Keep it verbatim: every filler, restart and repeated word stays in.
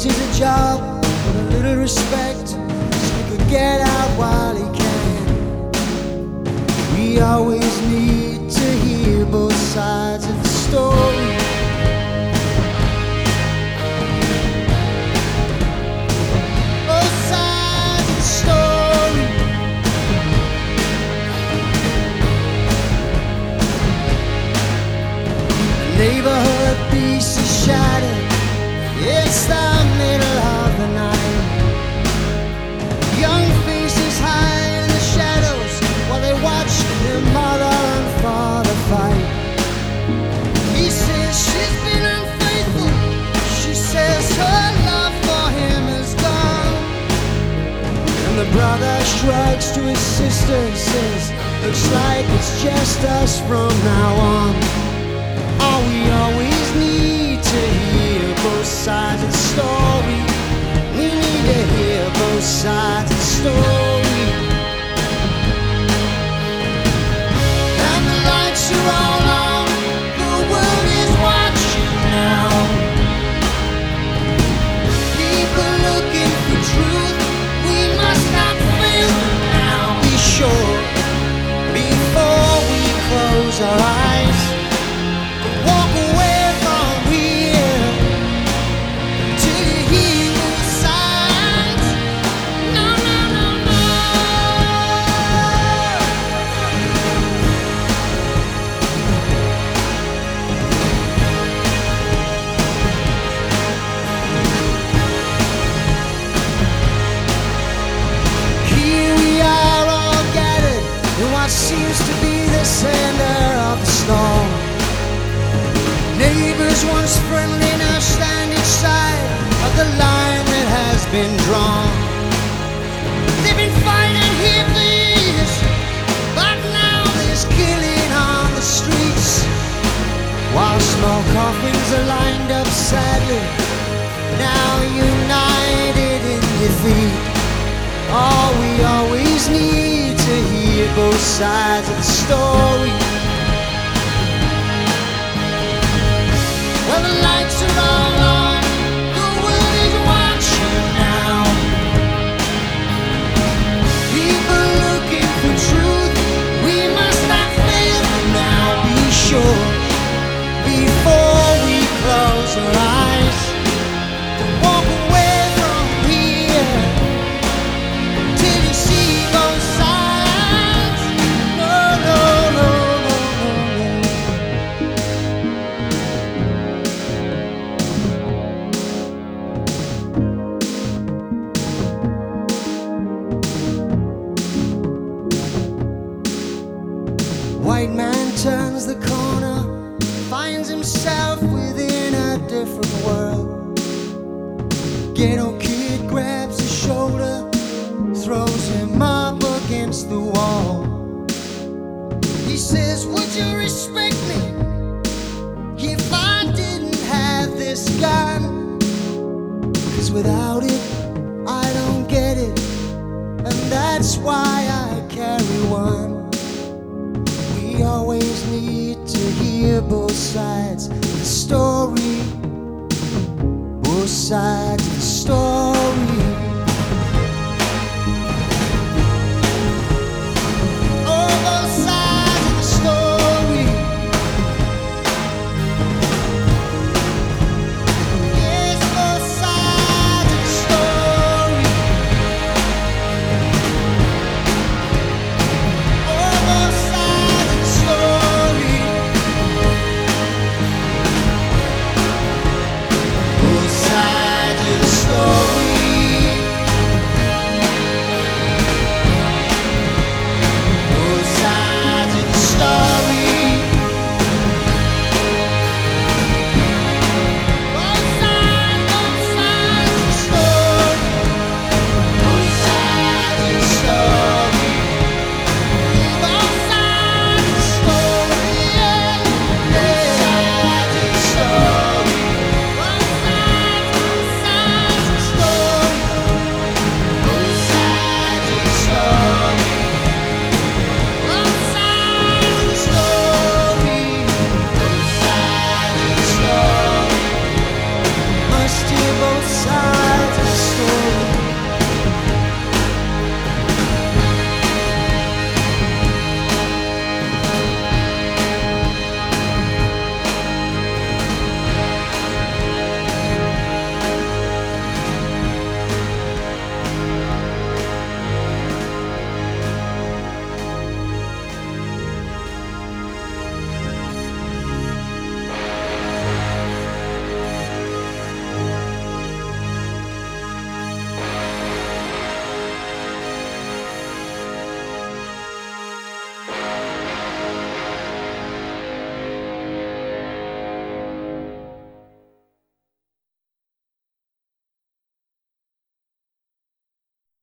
is a job with a little respect, so he could get out while he can. We always need to hear both sides of the story. Both sides of the story. The neighborhood peace is shattered. It's the middle of the night. Young faces hide in the shadows while they watch their mother and father fight. He says she's been unfaithful. She says her love for him is gone. And the brother shrugs to his sister and says, looks like it's just us from now on. All we always need to hear both sides of the story. We need to hear both sides of the story. And the lights are all on. The world is watching now. People looking for truth. We must not fail them now. Be sure before we close our eyes. Walk away from here till you hear the signs. No, no, no, no. Here we are all gathered in what seems to be the center of the storm. Neighbors once friendly now stand each side of the line that has been drawn. They've been fighting here for years, but now there's killing on the streets. While small coffins are lined up sadly, now united in defeat. All we always need to hear both sides of the story. Well, the lights are all on. The world is watching now. People looking for truth. We must not fail them now. Be sure before we close our eyes. Walk away from here till you see both sides. No, no, no, no, no. White man turns the corner, finds himself within a different world. Ghetto kid grabs his shoulder, throws him up against the wall. He says, would you respect me if I didn't have this gun? 'Cause without it, I don't get it, and that's why I carry one. We always need to hear both sides of the story. Both sides of the story.